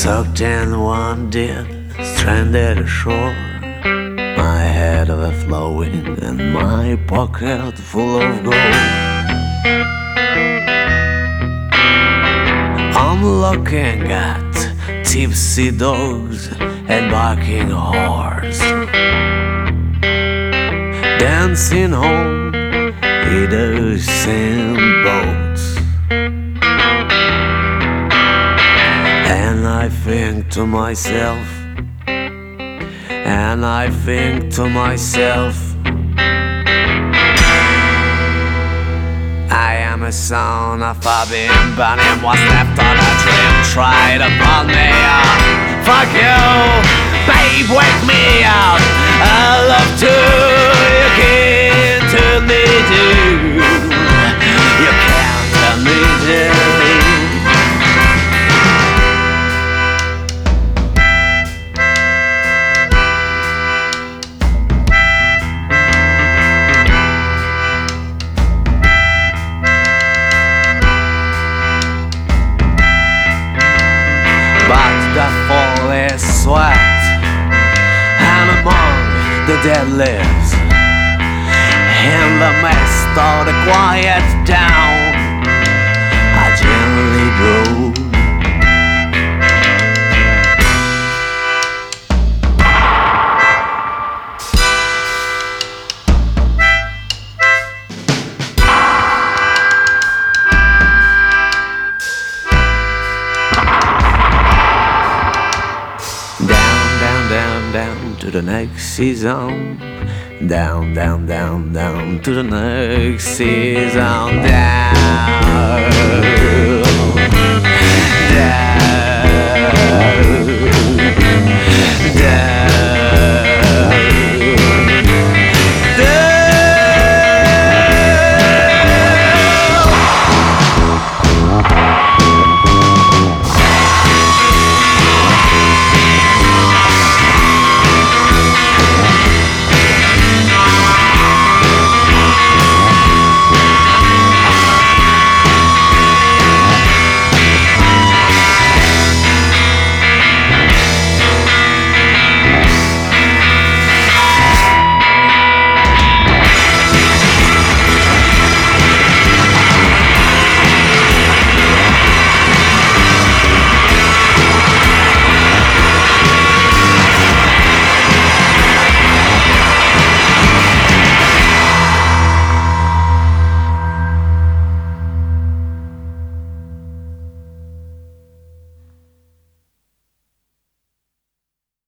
Soaked in one dead, stranded ashore. My head overflowing and my pocket full of gold. I'm looking at tipsy dogs and barking horse, dancing home in those same boats. And I think to myself, and I think to myself, I am a son of a being burning. What's left on a dream tried upon me. Fuck you, babe, wake me up. I love to, you can't tell me to. You can't tell me to. But the fall is sweat, and among the dead lives, in the midst of the quiet town, I gently go. Down to the next season. Down to the next season. Down.